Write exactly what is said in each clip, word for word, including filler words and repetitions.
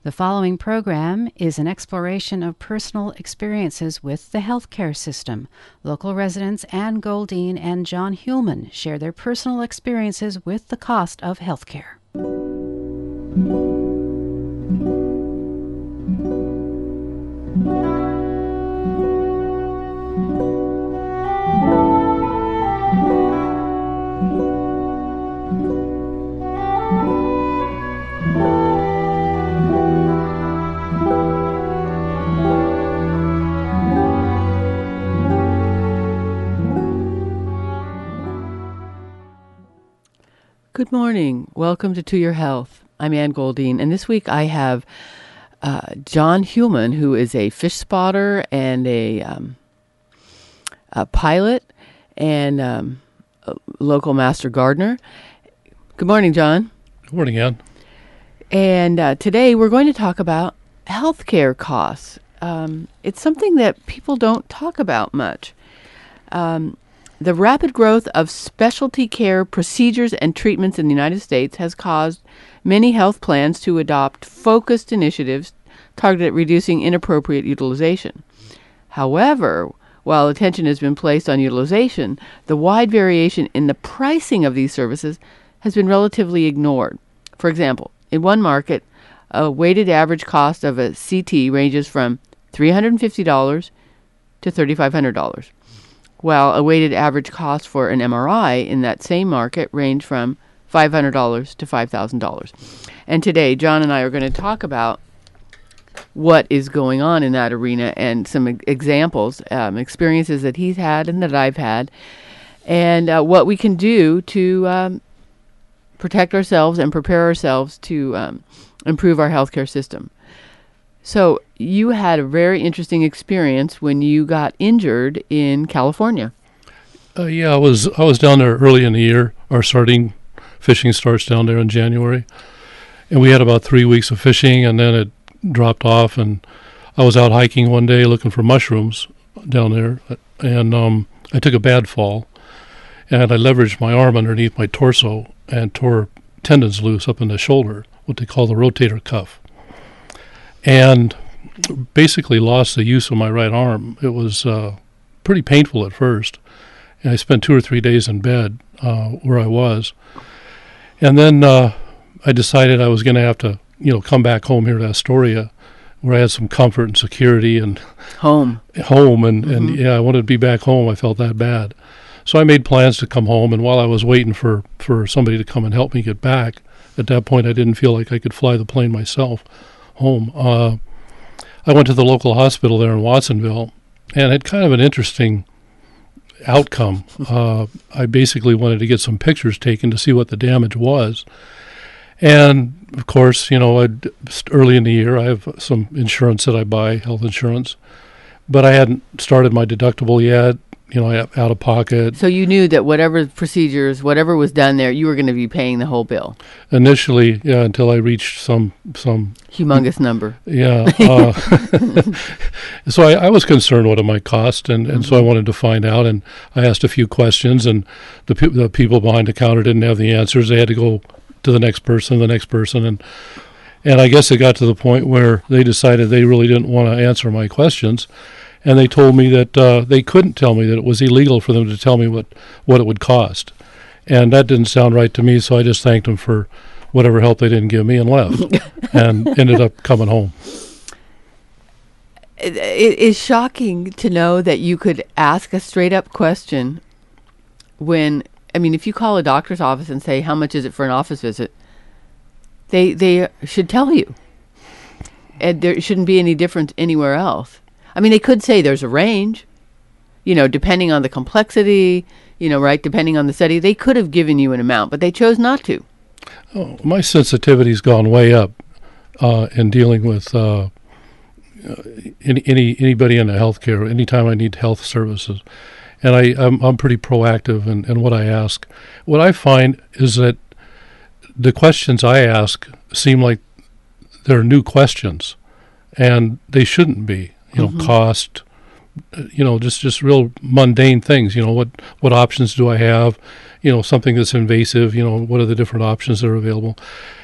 The following program is an exploration of personal experiences with the healthcare system. Local residents Ann Goldine and John Heumann share their personal experiences with the cost of healthcare. Good morning. Welcome to To Your Health. I'm Ann Goldine, and this week I have uh, John Heumann, who is a fish spotter and a, um, a pilot and um, a local master gardener. Good morning, John. Good morning, Ann. And uh, today we're going to talk about healthcare costs. Um, it's something that people don't talk about much. Um, The rapid growth of specialty care procedures and treatments in the United States has caused many health plans to adopt focused initiatives targeted at reducing inappropriate utilization. However, while attention has been placed on utilization, the wide variation in the pricing of these services has been relatively ignored. For example, in one market, a weighted average cost of a C T ranges from three hundred fifty dollars to three thousand five hundred dollars. While a weighted average cost for an M R I in that same market range from five hundred dollars to five thousand dollars. And today, John and I are going to talk about what is going on in that arena and some e- examples, um, experiences that he's had and that I've had, and uh, what we can do to um, protect ourselves and prepare ourselves to um, improve our healthcare system. So you had a very interesting experience when you got injured in California. Uh, yeah, I was I was down there early in the year. Our starting fishing starts down there in January, and we had about three weeks of fishing, and then it dropped off. And I was out hiking one day looking for mushrooms down there, and um, I took a bad fall, and I leveraged my arm underneath my torso and tore tendons loose up in the shoulder, what they call the rotator cuff. And basically lost the use of my right arm. It was uh, pretty painful at first. And I spent two or three days in bed uh, where I was. And then uh, I decided I was going to have to, you know, come back home here to Astoria, where I had some comfort and security and home. Home, and, Mm-hmm. and yeah, I wanted to be back home. I felt that bad. So I made plans to come home, and while I was waiting for, for somebody to come and help me get back, at that point I didn't feel like I could fly the plane myself home. Uh, I went to the local hospital there in Watsonville and had kind of an interesting outcome. Uh, I basically wanted to get some pictures taken to see what the damage was. And, of course, you know, I'd, early in the year, I have some insurance that I buy, health insurance, but I hadn't started my deductible yet. You know, out of pocket. So you knew that whatever procedures, whatever was done there, you were going to be paying the whole bill. Initially, yeah, until I reached some some humongous number. Yeah. Uh, so I, I was concerned what it might cost, and, and mm-hmm. so I wanted to find out, and I asked a few questions, and the pe- the people behind the counter didn't have the answers. They had to go to the next person, the next person, and and I guess it got to the point where they decided they really didn't want to answer my questions. And they told me that uh, they couldn't tell me that it was illegal for them to tell me what, what it would cost. And that didn't sound right to me, so I just thanked them for whatever help they didn't give me and left and ended up coming home. It, it is shocking to know that you could ask a straight-up question when, I mean, if you call a doctor's office and say, how much is it for an office visit, they they should tell you. And there shouldn't be any difference anywhere else. I mean, they could say there's a range, you know, depending on the complexity, you know, right, depending on the study. They could have given you an amount, but they chose not to. Oh, my sensitivity's gone way up uh, in dealing with uh, any, any anybody in the healthcare, anytime I need health services. And I, I'm, I'm pretty proactive in, in what I ask. What I find is that the questions I ask seem like they're new questions, and they shouldn't be. You know, mm-hmm. cost, you know, just, just real mundane things. You know, what, what options do I have? You know, something that's invasive, you know, what are the different options that are available?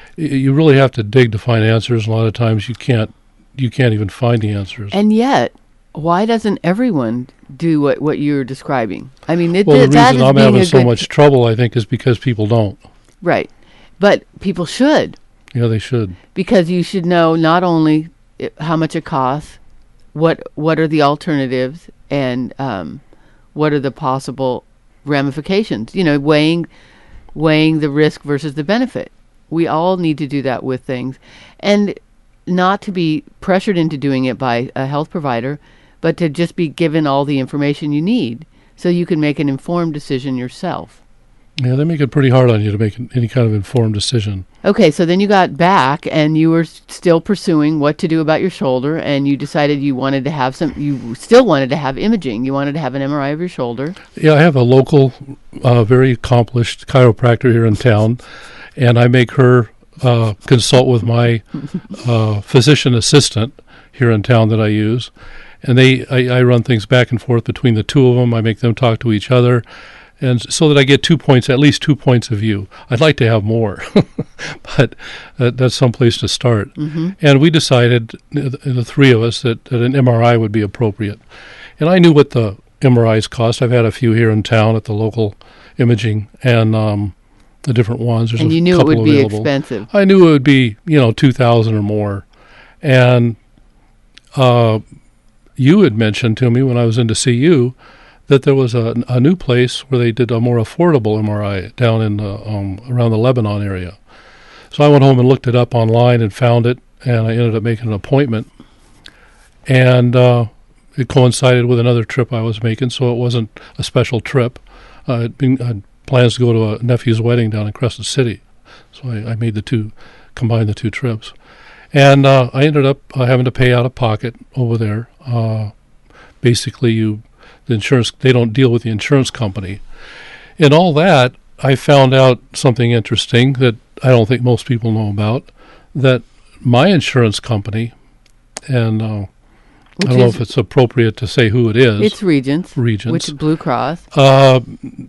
y- you really have to dig to find answers. A lot of times you can't you can't even find the answers. And yet, why doesn't everyone do what, what you're describing? I mean, it, well, the that reason is I'm being having a so good- much trouble, I think, is because people don't. Right. But people should, Yeah, they should. because you should know not only i- how much it costs, what what are the alternatives, and um, what are the possible ramifications. You know, weighing weighing the risk versus the benefit. We all need to do that with things, and not to be pressured into doing it by a health provider, but to just be given all the information you need so you can make an informed decision yourself. Yeah, they make it pretty hard on you to make an- any kind of informed decision. Okay, so then you got back and you were s- still pursuing what to do about your shoulder, and you decided you wanted to have some, you still wanted to have imaging. You wanted to have an M R I of your shoulder. Yeah, I have a local, uh, very accomplished chiropractor here in town, and I make her uh, consult with my uh, physician assistant here in town that I use. And they, I, I run things back and forth between the two of them. I make them talk to each other, and so that I get two points, at least two points of view. I'd like to have more, but uh, that's some place to start. Mm-hmm. And we decided, uh, the the three of us, that, that an M R I would be appropriate. And I knew what the M R Is cost. I've had a few here in town at the local imaging, and um, the different ones. There's And a you knew it couple would be available. expensive. I knew it would be, you know, two thousand or more. And uh, you had mentioned to me when I was in to see you that there was a, a new place where they did a more affordable M R I down in the, um, around the Lebanon area. So I went home and looked it up online and found it, and I ended up making an appointment. And uh, it coincided with another trip I was making, so it wasn't a special trip. Uh, I'd been, I had plans to go to a nephew's wedding down in Crescent City, so I, I made the two, combined the two trips. And uh, I ended up uh, having to pay out of pocket over there. Uh, basically, you the insurance they don't deal with the insurance company. In all that, I found out something interesting that I don't think most people know about. That my insurance company, and uh, I don't know is- if it's appropriate to say who it is. It's Regents, Regents. which is Blue Cross. Uh,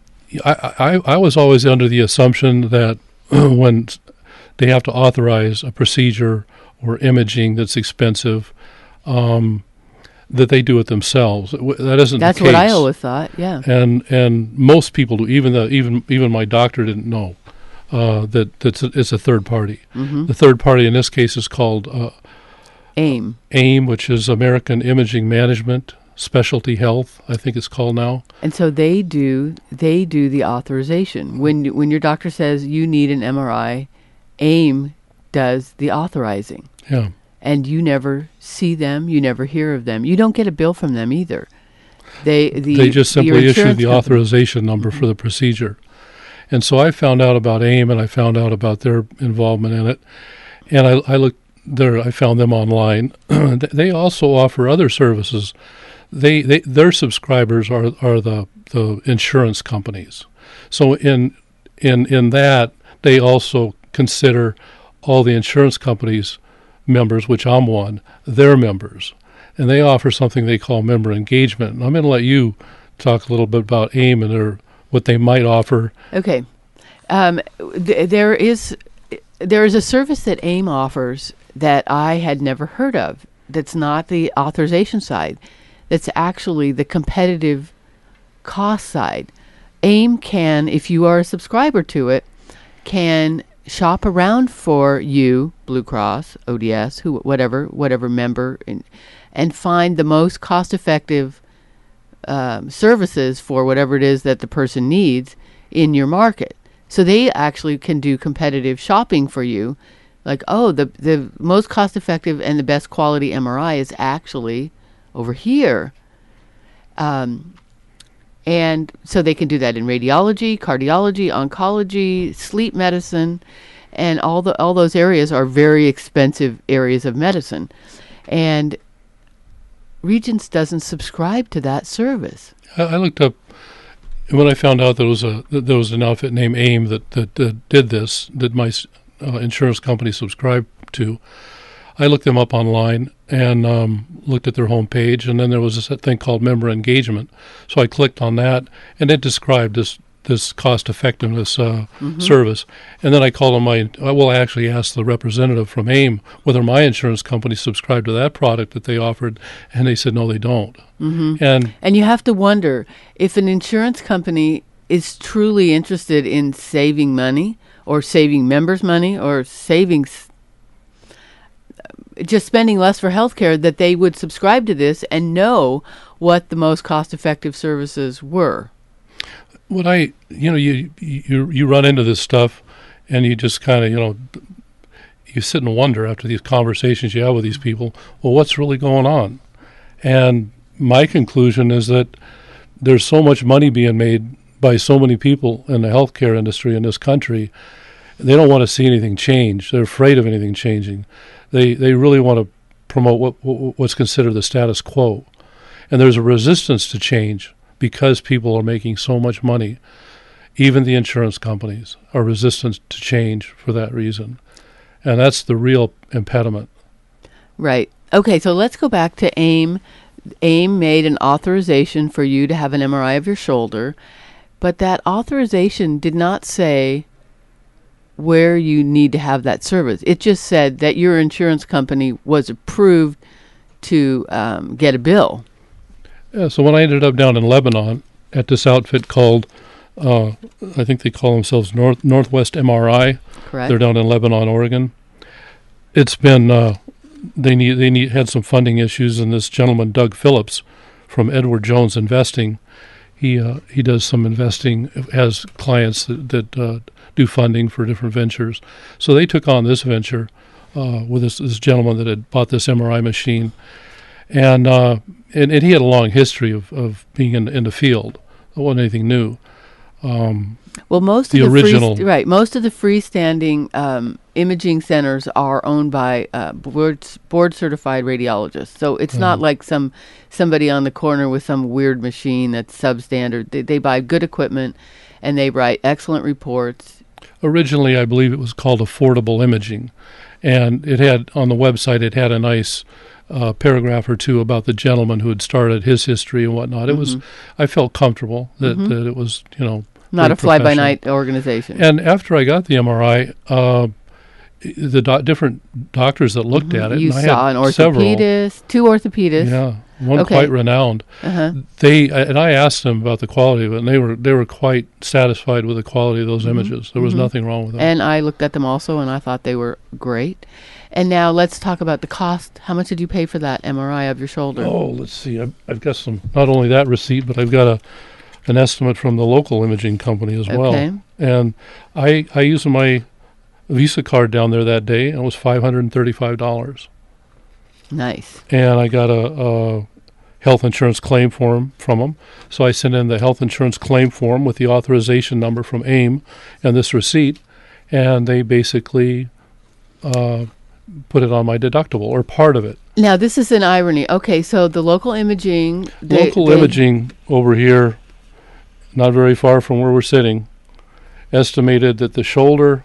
I, I I was always under the assumption that when they have to authorize a procedure or imaging that's expensive, um, that they do it themselves. W- That isn't That's the case. what I always thought, yeah. And and most people do. Even the even even my doctor didn't know uh, that that's a, it's a third party. Mm-hmm. The third party in this case is called uh, AIM. AIM, which is American Imaging Management Specialty Health, I think it's called now. And so they do they do the authorization. When when your doctor says you need an M R I, AIM does the authorizing. Yeah. And you never see them, you never hear of them. You don't get a bill from them either. They the they just your simply issue insurance the company- authorization number for the procedure. And so I found out about AIM, and I found out about their involvement in it. And I, I looked there, I found them online. They also offer other services. They, they their subscribers are are the, the insurance companies. So in in in that they also consider all the insurance companies' members, which I'm one, their members. And they offer something they call member engagement. And I'm going to let you talk a little bit about AIM and their, what they might offer. Okay. Um, th- there is there is a service that AIM offers that I had never heard of. That's not the authorization side. That's actually the competitive cost side. AIM can, if you are a subscriber to it, can shop around for you, Blue Cross, O D S, who, whatever, whatever member, and, and find the most cost-effective um, services for whatever it is that the person needs in your market. So they actually can do competitive shopping for you. Like, oh, the the most cost-effective and the best quality M R I is actually over here. Um, and so they can do that in radiology, cardiology, oncology, sleep medicine, and all the all those areas are very expensive areas of medicine. And Regents doesn't subscribe to that service. I, I looked up, and when I found out that, it was a, that there was an outfit named AIM that, that, that did this, that my uh, insurance company subscribed to, I looked them up online and um, looked at their homepage, and then there was this thing called member engagement. So I clicked on that, and it described this this cost effectiveness uh, Mm-hmm. service. And then I called on my, I will actually ask the representative from AIM whether my insurance company subscribed to that product that they offered, and they said no, they don't. Mm-hmm. And And you have to wonder if an insurance company is truly interested in saving money or saving members money or saving s- just spending less for healthcare, that they would subscribe to this and know what the most cost-effective services were. what I, you know, you you you run into this stuff, and you just kind of, you know, you sit and wonder after these conversations you have with these people, well, what's really going on? And my conclusion is that there's so much money being made by so many people in the healthcare industry in this country. They don't want to see anything change. They're afraid of anything changing. They they really want to promote what, what what's considered the status quo. And there's a resistance to change because people are making so much money. Even the insurance companies are resistant to change for that reason. And that's the real impediment. Right. Okay, so let's go back to AIM. AIM made an authorization for you to have an M R I of your shoulder, but that authorization did not say where you need to have that service. It just said that your insurance company was approved to um, get a bill. Yeah, so when I ended up down in Lebanon at this outfit called, uh, I think they call themselves North Northwest M R I. Correct. They're down in Lebanon, Oregon. It's been uh, they need they need had some funding issues, and this gentleman Doug Phillips from Edward Jones Investing, he uh, he does some investing, has clients that, that uh, do funding for different ventures. So they took on this venture uh, with this, this gentleman that had bought this M R I machine, and uh, and, and he had a long history of, of being in in the field. It wasn't anything new. Um, Well, most the of the original- free, right, most of the freestanding um, imaging centers are owned by uh, board board certified radiologists. So it's not Mhm. like some somebody on the corner with some weird machine that's substandard. They, they buy good equipment and they write excellent reports. Originally, I believe it was called Affordable Imaging, and it had on the website it had a nice uh, paragraph or two about the gentleman who had started, his history and whatnot. It was, I felt comfortable that, Mhm. that it was, you know, Not very a fly by night organization. And after I got the M R I, uh, the do- different doctors that looked at it, You and I saw had an several, orthopedist, two orthopedists. yeah, one Okay. quite renowned. Uh-huh. They and I asked them about the quality of it, and they were they were quite satisfied with the quality of those images. There was mhm. nothing wrong with them. And I looked at them also, and I thought they were great. And now let's talk about the cost. How much did you pay for that M R I of your shoulder? Oh, let's see. I've, I've got some, not only that receipt, but I've got a an estimate from the local imaging company as well. Okay. And I I used my Visa card down there that day, and it was five hundred thirty-five dollars. Nice. And I got a, a health insurance claim form from them. So I sent in the health insurance claim form with the authorization number from AIM and this receipt, and they basically uh, put it on my deductible, or part of it. Now, this is an irony. Okay, so the local imaging... They, Local they- imaging over here, not very far from where we're sitting, estimated that the shoulder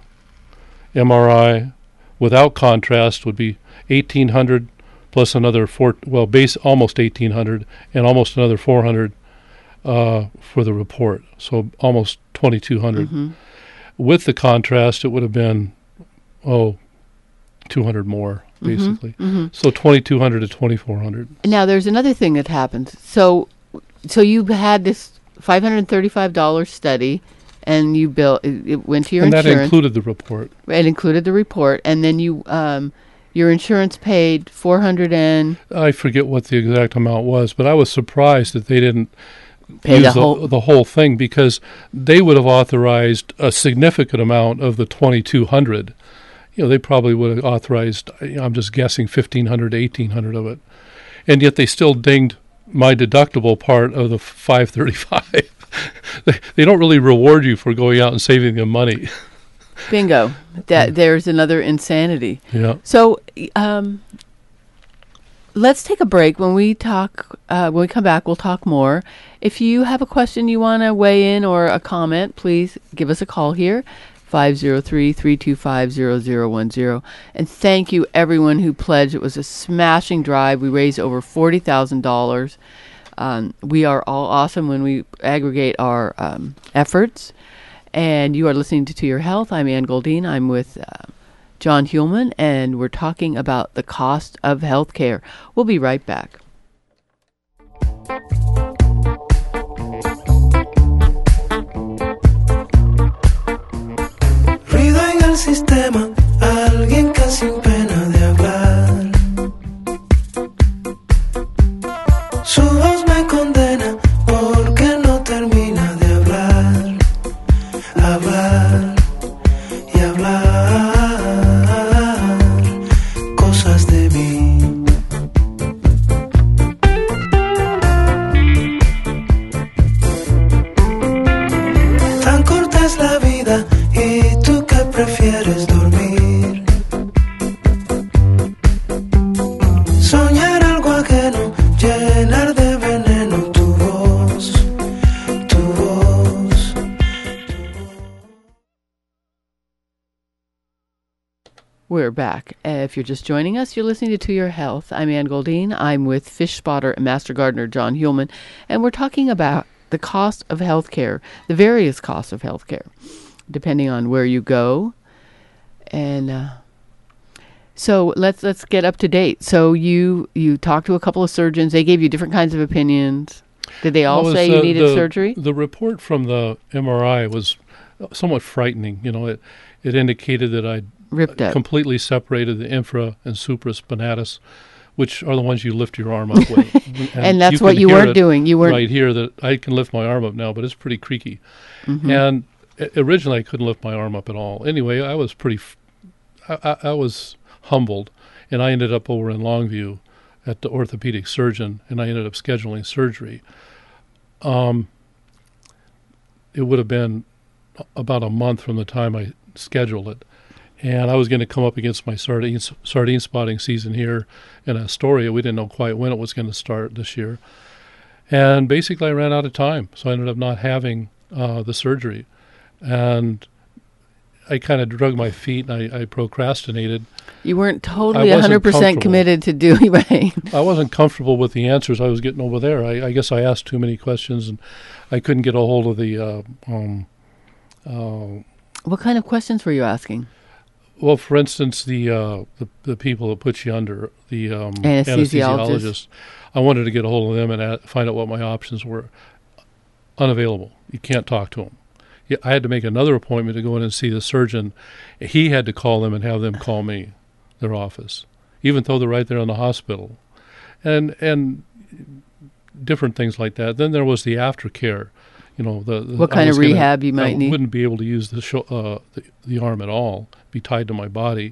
M R I without contrast would be eighteen hundred plus another four, well, base almost eighteen hundred and almost another four hundred uh, for the report. So almost twenty-two hundred. Mhm. With the contrast, it would have been, oh, two hundred more, basically. Mhm. So twenty-two hundred to twenty-four hundred. Now, there's another thing that happens. So, so you had this five hundred thirty-five dollars study, and you built. It, it went to your And that insurance. included the report. It included the report, and then you, um, your insurance paid four hundred and I forget what the exact amount was, but I was surprised that they didn't Pay use the the, whole- the whole thing, because they would have authorized a significant amount of the twenty-two hundred. You know, they probably would have authorized, I'm just guessing, fifteen hundred to eighteen hundred of it. And yet they still dinged my deductible part of the five thirty-five. they, they don't really reward you for going out and saving them money. bingo. That there's another insanity. Yeah. So, um, let's take a break. When we talk, uh, when we come back, we'll talk more. If you have a question you want to weigh in or a comment, please give us a call here, five oh three, three two five, zero zero one zero. And thank you, everyone who pledged. It was a smashing drive. We raised over forty thousand dollars. Um, we are all awesome when we aggregate our um, efforts. And you are listening to To Your Health. I'm Ann Goldine. I'm with uh, John Hulman, and we're talking about the cost of health care. We'll be right back. Ruido en el sistema, alguien que sin pena de hablar. Su voz me condena porque no termina de hablar, hablar y hablar cosas de mí. Tan corta es la vida y tú que prefieres dormir, soñar algo ajeno, llenar de veneno tu voz, tu voz. We're back. Uh, if you're just joining us, you're listening to To Your Health. I'm Ann Goldine. I'm with fish spotter and master gardener John Hulman, and we're talking about the cost of health care, the various costs of health care, depending on where you go. And uh, so let's let's get up to date. So you you talked to a couple of surgeons. They gave you different kinds of opinions. Did they all Well, say it's, you uh, needed the, surgery? The report from the M R I was somewhat frightening. You know, it it indicated that I'd Ripped up. completely separated the infra and supraspinatus, which are the ones you lift your arm up with. And, And that's you what can you hear weren't it doing. You weren't. right here that I can lift my arm up now, but it's pretty creaky. Mhm. And uh, originally I couldn't lift my arm up at all. Anyway, I was pretty, f- I, I, I was humbled, and I ended up over in Longview at the orthopedic surgeon, and I ended up scheduling surgery. Um, it would have been about a month from the time I scheduled it. And I was going to come up against my sardine, sardine spotting season here in Astoria. We didn't know quite when it was going to start this year. And basically I ran out of time, so I ended up not having uh, the surgery. And I kind of drug my feet, and I, I procrastinated. You weren't I totally wasn't one hundred percent comfortable. committed to doing right. I wasn't comfortable with the answers I was getting over there. I, I guess I asked too many questions, and I couldn't get a hold of the... Uh, um, uh, What kind of questions were you asking? Well, for instance, the uh, the, the people that put you under, the um, Anesthesiologist. anesthesiologists, I wanted to get a hold of them and a- find out what my options were. Unavailable. You can't talk to them. Yeah, I had to make another appointment to go in and see the surgeon. He had to call them and have them call me, their office, even though they're right there in the hospital. And and different things like that. Then there was the aftercare. You know, the, the What I kind was of gonna- rehab you might I need? wouldn't be able to use the, sho- uh, the the arm at all, be tied to my body,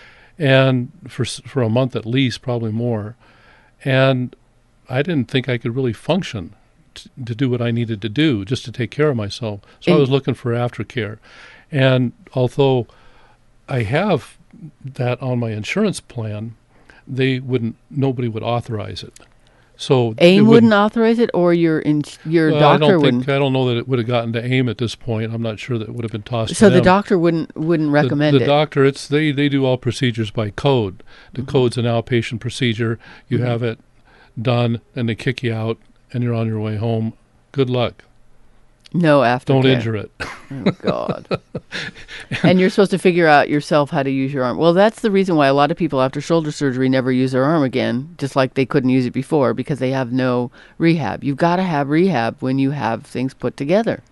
and for s- for a month at least, probably more. And I didn't think I could really function t- to do what I needed to do, just to take care of myself. So I And- was looking for aftercare, and although I have that on my insurance plan, they wouldn't. Nobody would authorize it. So it AIM wouldn't authorize it, or your in, your well, doctor I don't wouldn't. think I don't know that it would have gotten to AIM at this point. I'm not sure that it would have been tossed. So to the them. doctor wouldn't wouldn't The- recommend the, it. doctor, it's they they do all procedures by code. The Mm-hmm. code's an outpatient procedure. You Mhm. have it done, and they kick you out, and you're on your way home. Good luck. No aftercare. Don't injure it. Oh God! And you're supposed to figure out yourself how to use your arm. Well, that's the reason why a lot of people after shoulder surgery never use their arm again, just like they couldn't use it before, because they have no rehab. You've got to have rehab when you have things put together.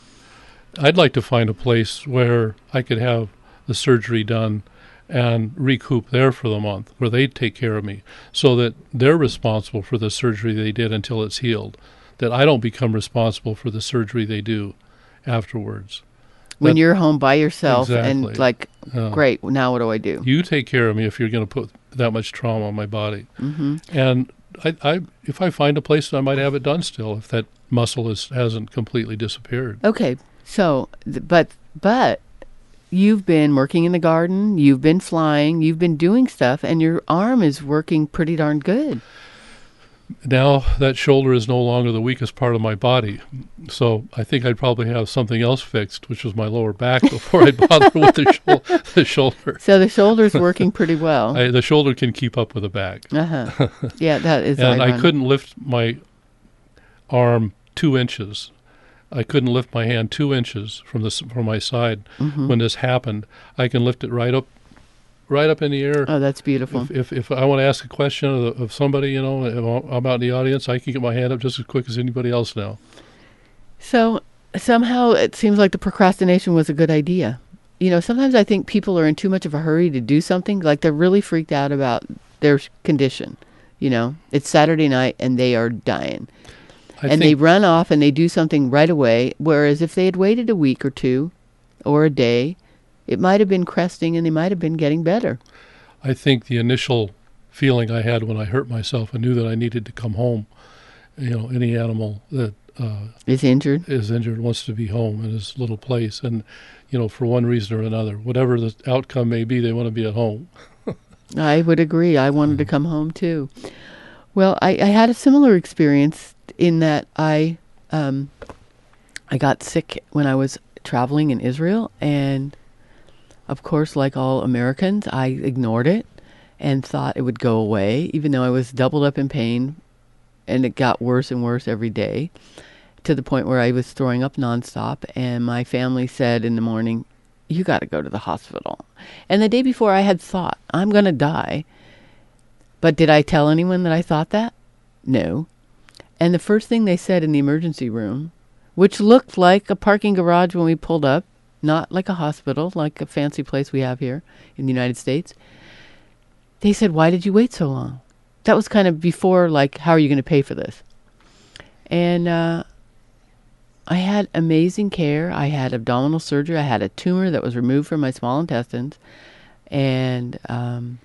I'd like to find a place where I could have the surgery done and recoup there for the month, where they take care of me, so that they're responsible for the surgery they did until it's healed, that I don't become responsible for the surgery they do afterwards. When That- you're home by yourself Exactly. and like, Uh, great, now what do I do? You take care of me if you're going to put that much trauma on my body. Mm-hmm. And I, I, if I find a place, I might have it done still, if that muscle is, hasn't completely disappeared. Okay, so th- but but you've been working in the garden, you've been flying, you've been doing stuff, and your arm is working pretty darn good. Now that shoulder is no longer the weakest part of my body. So I think I'd probably have something else fixed, which was my lower back, before I'd bother with the, shou- the shoulder. So the shoulder's working pretty well. I, the shoulder can keep up with the back. Uh huh. Yeah, that is. And I ironic. couldn't lift my arm two inches. I couldn't lift my hand two inches from the from my side Mm-hmm. when this happened. I can lift it right up, right up in the air. Oh, that's beautiful. If, if if I want to ask a question of, of somebody, you know, if I'm out in the audience, I can get my hand up just as quick as anybody else now. So somehow it seems like the procrastination was a good idea. You know, sometimes I think people are in too much of a hurry to do something. Like they're really freaked out about their condition. You know, it's Saturday night and they are dying. I and they think run off and they do something right away. Whereas if they had waited a week or two or a day, it might have been cresting and they might have been getting better. I think the initial feeling I had when I hurt myself, I knew that I needed to come home. You know, any animal that uh, Is injured. is injured wants to be home in his little place, and you know, for one reason or another, whatever the outcome may be, they want to be at home. I would agree. I wanted to come home too. Well, I, I had a similar experience in that I um, I got sick when I was traveling in Israel, and of course, like all Americans, I ignored it and thought it would go away, even though I was doubled up in pain, and it got worse and worse every day, to the point where I was throwing up nonstop, and my family said in the morning, "You got to go to the hospital." And the day before, I had thought, I'm going to die. But did I tell anyone that I thought that? No. And the first thing they said in the emergency room, which looked like a parking garage when we pulled up, not like a hospital, like a fancy place we have here in the United States, they said, "Why did you wait so long?" That was kind of before, like, how are you going to pay for this? And uh, I had amazing care. I had abdominal surgery. I had a tumor that was removed from my small intestines. And um,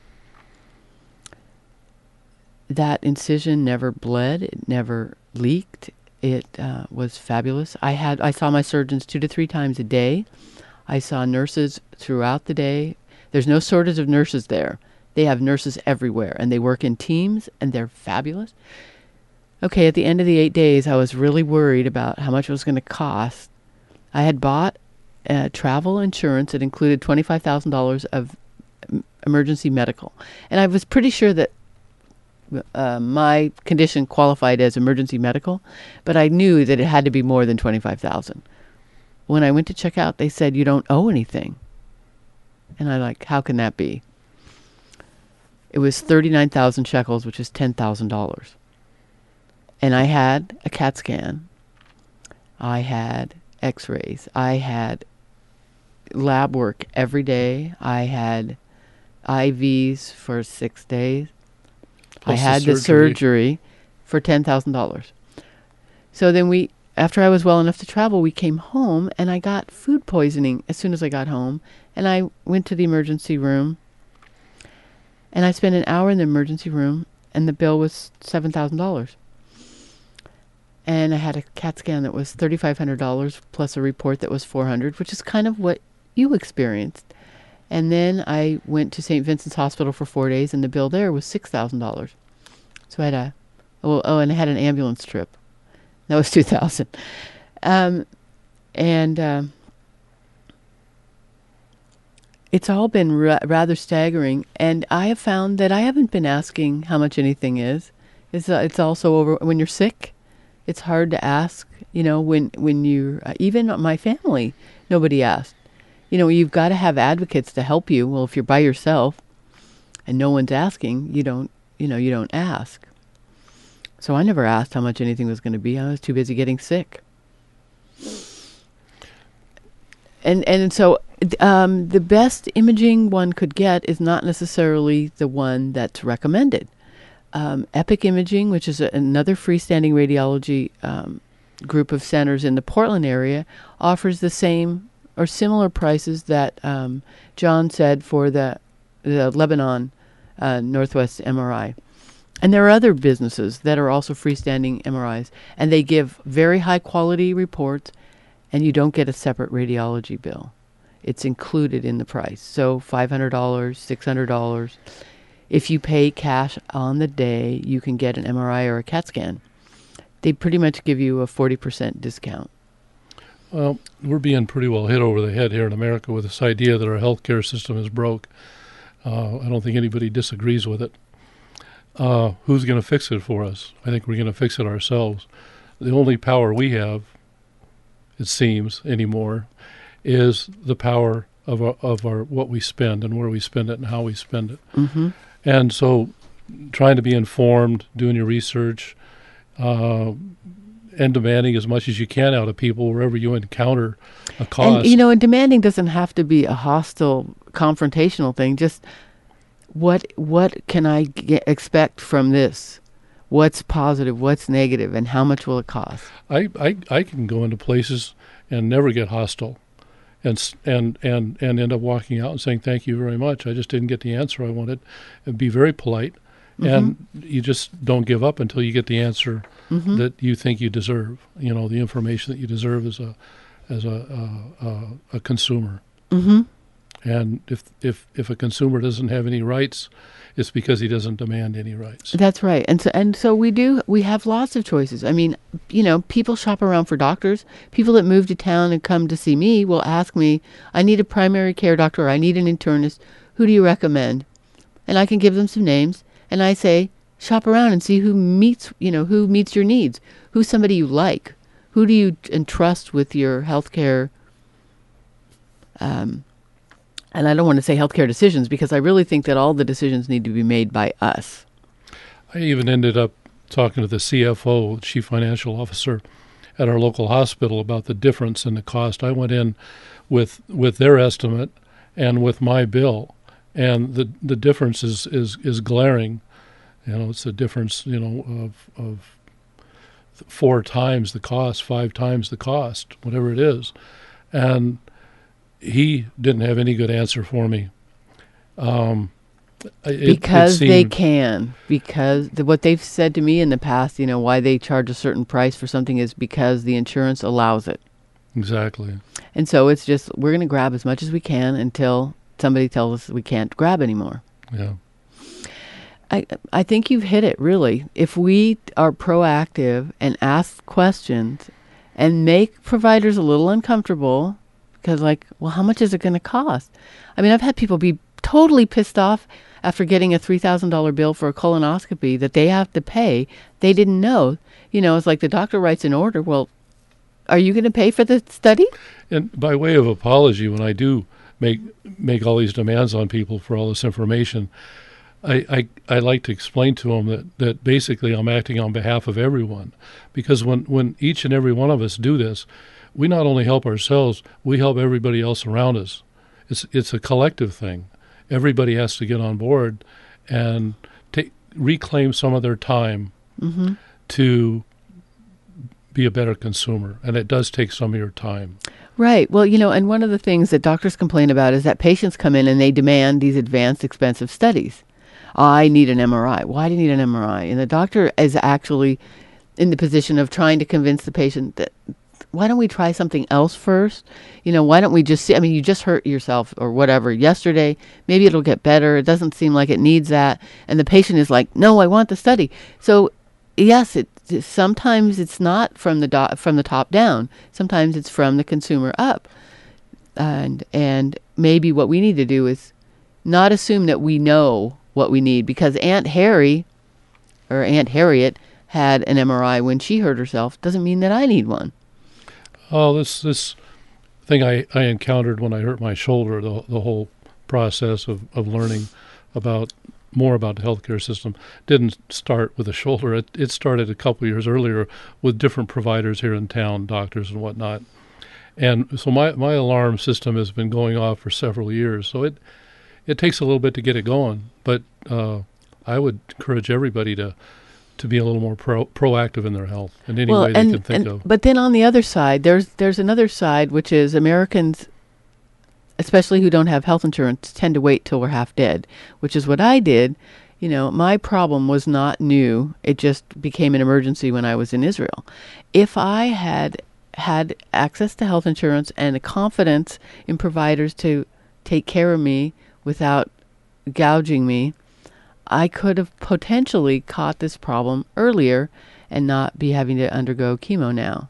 that incision never bled. It never leaked. It uh, was fabulous. I had I saw my surgeons two to three times a day. I saw nurses throughout the day. There's no shortage of nurses there. They have nurses everywhere, and they work in teams, and they're fabulous. Okay, at the end of the eight days, I was really worried about how much it was going to cost. I had bought uh, travel insurance that included twenty-five thousand dollars of m- emergency medical. And I was pretty sure that uh, my condition qualified as emergency medical, but I knew that it had to be more than twenty-five thousand dollars. When I went to check out, they said, "You don't owe anything." And I like, how can that be? It was thirty-nine thousand shekels, which is ten thousand dollars. And I had a CAT scan. I had x-rays. I had lab work every day. I had I Vs for six days. Plus I had the the surgery. surgery for ten thousand dollars. So then we, after I was well enough to travel, we came home, and I got food poisoning as soon as I got home. And I went to the emergency room, and I spent an hour in the emergency room, and the bill was seven thousand dollars. And I had a CAT scan that was thirty-five hundred dollars plus a report that was four hundred dollars, which is kind of what you experienced. And then I went to Saint Vincent's Hospital for four days, and the bill there was six thousand dollars. So I had a, oh, oh, and I had an ambulance trip. That was two thousand dollars. Um, and um, it's all been ra- rather staggering. And I have found that I haven't been asking how much anything is. It's, uh, it's also over when you're sick. It's hard to ask, you know, when, when you're, uh, even my family, nobody asked. You know, you've got to have advocates to help you. Well, if you're by yourself and no one's asking, you don't, you know, you don't ask. So I never asked how much anything was going to be. I was too busy getting sick. And, and so um, the best imaging one could get is not necessarily the one that's recommended. Um, Epic Imaging, which is a, another freestanding radiology um, group of centers in the Portland area, offers the same or similar prices that um, John said for the, the Lebanon uh, Northwest M R I. And there are other businesses that are also freestanding M R Is, and they give very high quality reports, and you don't get a separate radiology bill. It's included in the price. So five hundred dollars, six hundred dollars. If you pay cash on the day, you can get an M R I or a CAT scan. They pretty much give you a forty percent discount. Well, we're being pretty well hit over the head here in America with this idea that our healthcare system is broke. Uh, I don't think anybody disagrees with it. Uh, who's going to fix it for us? I think we're going to fix it ourselves. the only power we have, it seems, anymore, is the power of our, of our what we spend and where we spend it and how we spend it. Mm-hmm. And so trying to be informed, doing your research, uh, and demanding as much as you can out of people wherever you encounter a cost. And, you know, and demanding doesn't have to be a hostile, confrontational thing. Just what what can I get, expect from this? What's positive? What's negative? And how much will it cost? I, I, I can go into places and never get hostile and, s- and, and, and end up walking out and saying, thank you very much. I just didn't get the answer I wanted. And be very polite. Mm-hmm. And you just don't give up until you get the answer Mm-hmm. that you think you deserve. You know, the information that you deserve as a as a a, a, a consumer. Mm-hmm. And if if if a consumer doesn't have any rights, it's because he doesn't demand any rights. That's right. And so and so we do we have lots of choices. I mean, you know, people shop around for doctors. People that move to town and come to see me will ask me, I need a primary care doctor, or I need an internist. Who do you recommend? And I can give them some names, and I say, shop around and see who meets, you know, who meets your needs. Who's somebody you like? Who do you entrust with your healthcare? Um, and I don't want to say healthcare decisions, because I really think that all the decisions need to be made by us. I even ended up talking to the C F O, Chief Financial Officer, at our local hospital about the difference in the cost. I went in with with their estimate and with my bill, and the the difference is is, is glaring. You know, it's a difference, you know, of of four times the cost, five times the cost, whatever it is. And he didn't have any good answer for me. Um, it, because it seemed, they can. Because the, what they've said to me in the past, you know, why they charge a certain price for something is because the insurance allows it. Exactly. And so it's just, we're going to grab as much as we can until somebody tells us we can't grab anymore. Yeah. I I think you've hit it, really. If we are proactive and ask questions and make providers a little uncomfortable, because like, well, how much is it going to cost? I mean, I've had people be totally pissed off after getting a three thousand dollars bill for a colonoscopy that they have to pay. They didn't know. You know, it's like the doctor writes an order. Well, are you going to pay for the study? And by way of apology, when I do make make all these demands on people for all this information, I, I, I like to explain to them that, that basically I'm acting on behalf of everyone. Because when, when each and every one of us do this, we not only help ourselves, we help everybody else around us. It's it's a collective thing. Everybody has to get on board and take, reclaim some of their time Mm-hmm. to be a better consumer. And it does take some of your time. Right. Well, you know, and one of the things that doctors complain about is that patients come in and they demand these advanced, expensive studies. I need an M R I. Why do you need an M R I? And the doctor is actually in the position of trying to convince the patient that, why don't we try something else first? You know, why don't we just see, I mean, you just hurt yourself or whatever yesterday. Maybe it'll get better. It doesn't seem like it needs that. And the patient is like, no, I want the study. So, yes, it sometimes it's not from the do- from the top down. Sometimes it's from the consumer up. And and maybe what we need to do is not assume that we know what we need, because Aunt Harry or Aunt Harriet had an M R I when she hurt herself. Doesn't mean that I need one. Oh, this this thing I, I encountered when I hurt my shoulder, the the whole process of, of learning about more about the healthcare system didn't start with the shoulder. It it started a couple years earlier with different providers here in town, doctors and whatnot. And so my, my alarm system has been going off for several years. So it it takes a little bit to get it going. But uh, I would encourage everybody to to be a little more pro, proactive in their health in any Well, way they and, can think and of. but then on the other side, there's there's another side, which is Americans, especially who don't have health insurance, tend to wait till we're half dead, which is what I did. You know, my problem was not new. It just became an emergency when I was in Israel. If I had had access to health insurance and a confidence in providers to take care of me without gouging me, I could have potentially caught this problem earlier and not be having to undergo chemo now.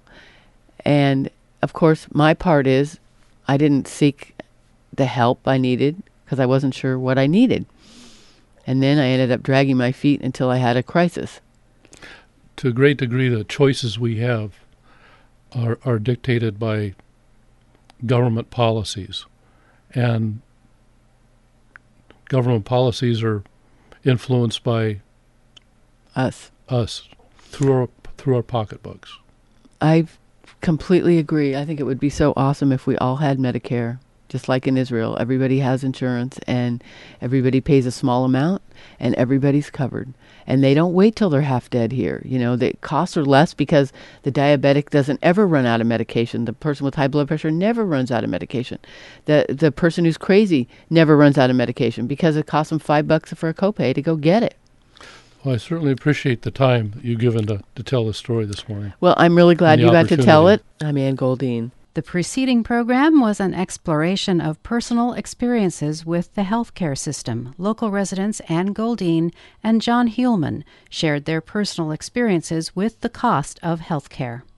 And of course, my part is I didn't seek the help I needed because I wasn't sure what I needed. And then I ended up dragging my feet until I had a crisis. to a great degree, the choices we have are, are dictated by government policies. And government policies are influenced by Us. us through our, through our pocketbooks. I completely agree. I think it would be so awesome if we all had Medicare. Just like in Israel, everybody has insurance and everybody pays a small amount and everybody's covered. And they don't wait till they're half dead here. You know, the costs are less because the diabetic doesn't ever run out of medication. The person with high blood pressure never runs out of medication. The the person who's crazy never runs out of medication because it costs them five bucks for a copay to go get it. Well, I certainly appreciate the time that you've given to, to tell this story this morning. Well, I'm really glad And the you got to tell it. opportunity. I'm Ann Goldine. The preceding program was an exploration of personal experiences with the healthcare system. Local residents Ann Goldine and John Hulman shared their personal experiences with the cost of healthcare.